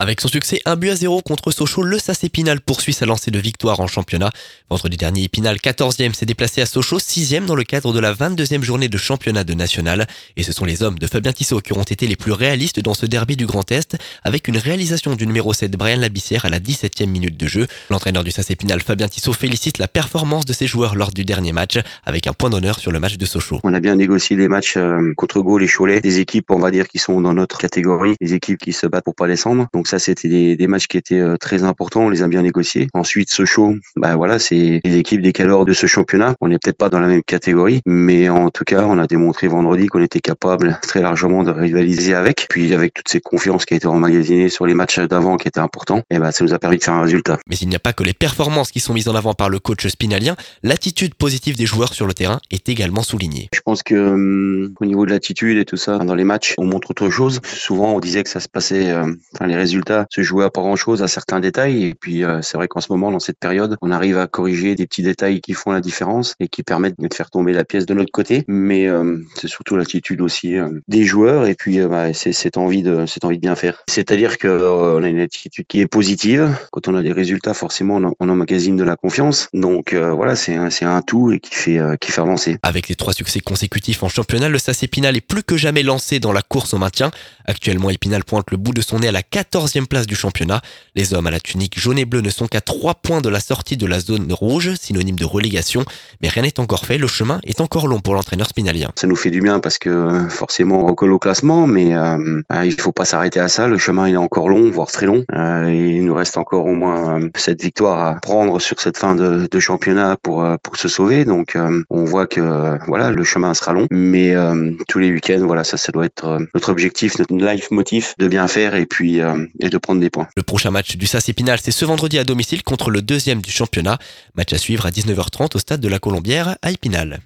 Avec son succès 1-0 contre Sochaux, le SAS Épinal poursuit sa lancée de victoire en championnat. Vendredi dernier, Épinal 14e s'est déplacé à Sochaux 6e dans le cadre de la 22e journée de championnat de national. Et ce sont les hommes de Fabien Tissot qui auront été les plus réalistes dans ce derby du Grand Est, avec une réalisation du numéro 7 Brian Labissière à la 17e minute de jeu. L'entraîneur du SAS Épinal, Fabien Tissot, félicite la performance de ses joueurs lors du dernier match, avec un point d'honneur sur le match de Sochaux. On a bien négocié les matchs contre Gaulle et Cholet, des équipes on va dire qui sont dans notre catégorie, des équipes qui se battent pour pas descendre. Donc ça c'était des matchs qui étaient très importants, on les a bien négociés. Ensuite Sochaux, c'est les équipes des cadors de ce championnat. On n'est peut-être pas dans la même catégorie, mais en tout cas on a démontré vendredi qu'on était capable très largement de rivaliser avec. Puis avec toutes ces confiances qui a été emmagasinées sur les matchs d'avant qui étaient importants, ça nous a permis de faire un résultat. Mais il n'y a pas que les performances qui sont mises en avant par le coach spinalien, l'attitude positive des joueurs sur le terrain est également soulignée. Je pense que au niveau de l'attitude et tout ça, dans les matchs, on montre autre chose. Souvent, on disait que ça se passait, les résultats se jouaient à pas grand-chose, à certains détails. Et puis, c'est vrai qu'en ce moment, dans cette période, on arrive à corriger des petits détails qui font la différence et qui permettent de faire tomber la pièce de notre côté. Mais c'est surtout l'attitude aussi des joueurs et puis c'est cette envie de bien faire. C'est-à-dire que on a une attitude qui est positive. Quand on a des résultats, forcément, on emmagasine de la confiance. Donc c'est un tout et qui fait avancer. Avec les 3 succès consécutifs en championnat, le SAS Épinal est plus que jamais lancé dans la course au maintien. Actuellement, Épinal pointe le bout de son nez à la 14e place du championnat. Les hommes à la tunique jaune et bleue ne sont qu'à 3 points de la sortie de la zone rouge, synonyme de relégation. Mais rien n'est encore fait, le chemin est encore long pour l'entraîneur spinalien. Ça nous fait du bien parce que forcément on recolle au classement, mais il faut pas s'arrêter à ça. Le chemin il est encore long, voire très long. Il nous reste encore au moins cette victoire à prendre sur cette fin de championnat pour se sauver. Donc on voit que le chemin sera long, mais tous les week-ends, ça doit être notre objectif, notre life motif de bien faire et puis et de prendre des points. Le prochain match du SAS Épinal, c'est ce vendredi à domicile contre le 2e du championnat. Match à suivre à 19h30 au stade de la Colombière à Épinal.